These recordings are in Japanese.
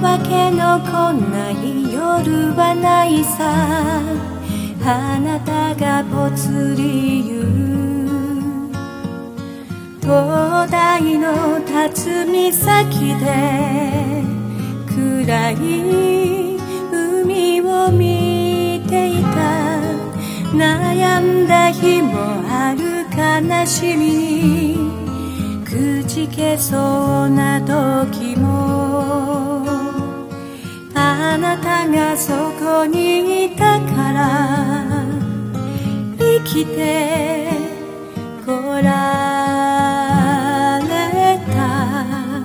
わけの来ない夜はないさ。あなたがぽつり言う灯台の立つ岬で暗い海を見ていた。悩んだ日もある悲しみにくじけそうな時も、あなたがそこにいたから生きてこられた。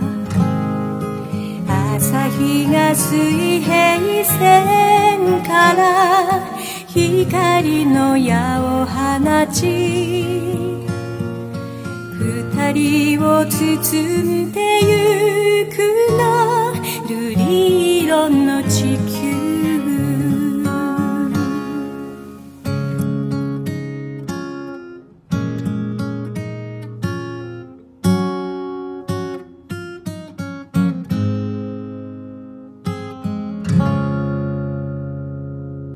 朝日が水平線から光の矢を放ち、二人を包んでゆくの瑠璃色の地球。